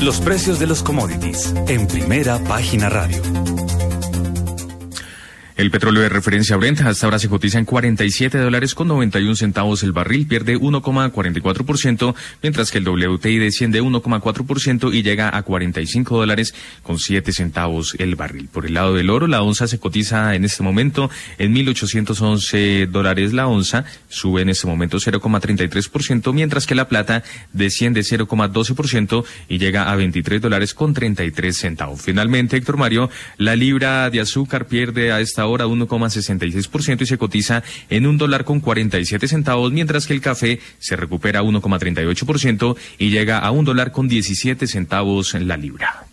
Los precios de los commodities en Primera Página Radio. El petróleo de referencia Brent hasta ahora se cotiza en $47.91 el barril, pierde 1,44%, mientras que el WTI desciende 1,4% y llega a $45.07 el barril. Por el lado del oro, la onza se cotiza en este momento en $1,811 la onza, sube en este momento 0,33%, mientras que la plata desciende 0,12% y llega a $23.33. Finalmente, Héctor Mario, la libra de azúcar pierde a esta hora 1,66% y se cotiza en $1.47, mientras que el café se recupera 1,38% y llega a $1.17 la libra.